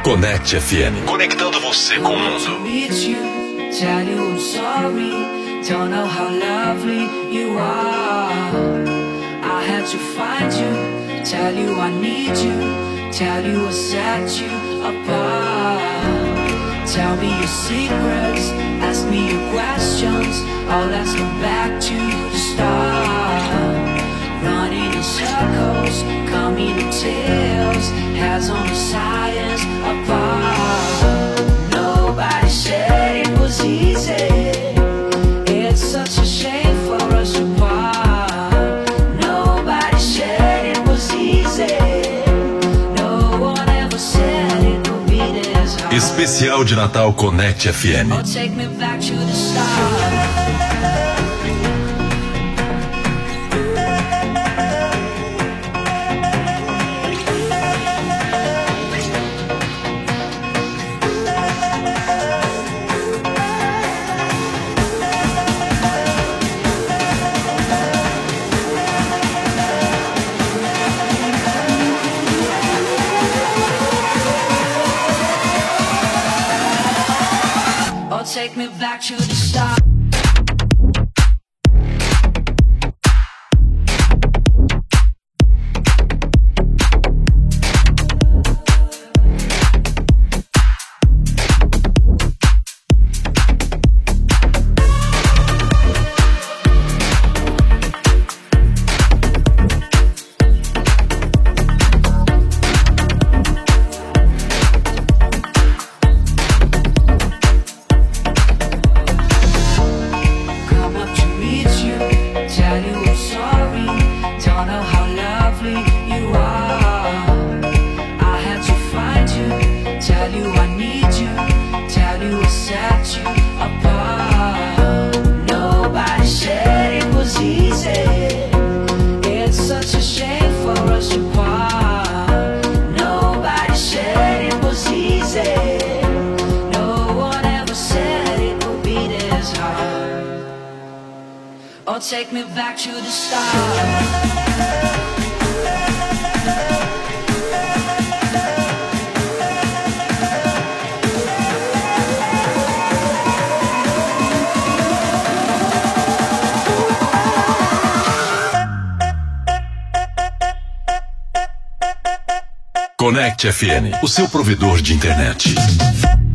Connect FM. Conectando você com o mundo. Tell you I'm sorry, don't know how lovely you are. I had to find you, tell you I need you, tell you I set you apart. Tell me your secrets, ask me your questions. Oh, let's go back to the start. Running in circles, coming in tails, heads on the science apart. Nobody said it was easy. It's such a shame for us to part. Nobody said it was easy. No one ever said it would be this hard. Especial de Natal Connect FM. Oh, take me back to the start. Take me back to the start. Take me back to the start. Connect FM, o seu provedor de internet.